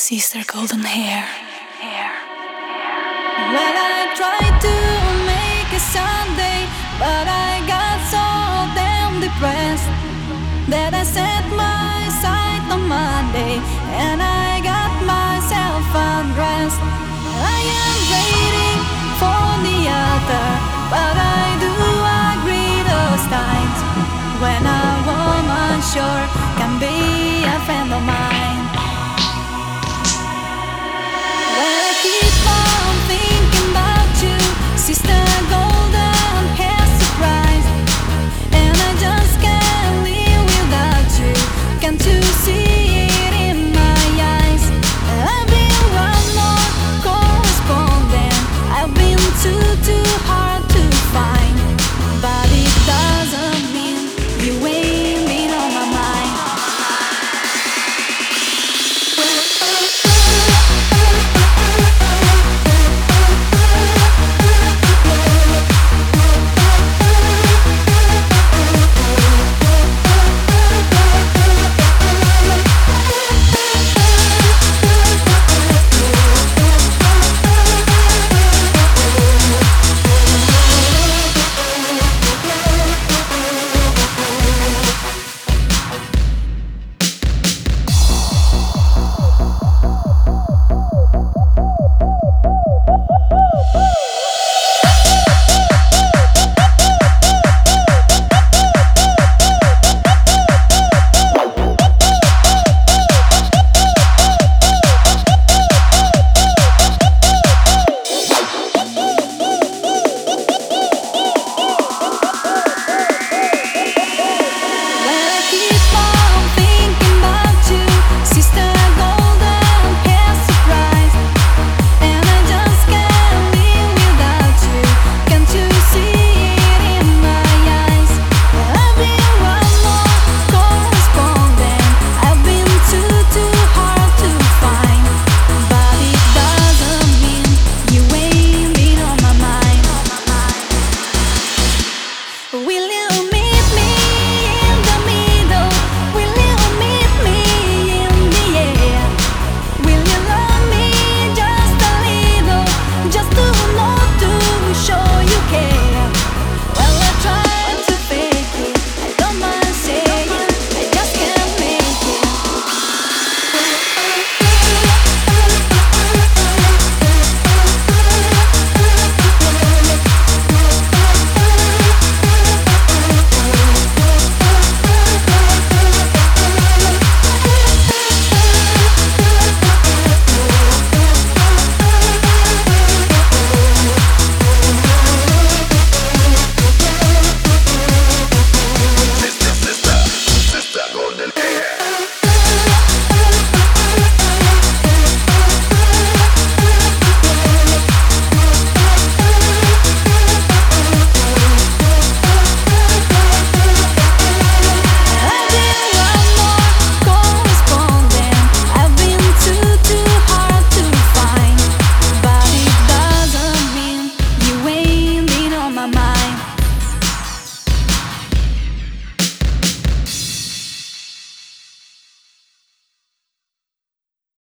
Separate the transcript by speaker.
Speaker 1: sister golden hair.
Speaker 2: Well, I tried to make it Sunday, but I got so damn depressed that I set my sight on Monday and I got myself undressed. I am waiting for the altar, but I do agree those times when a woman sure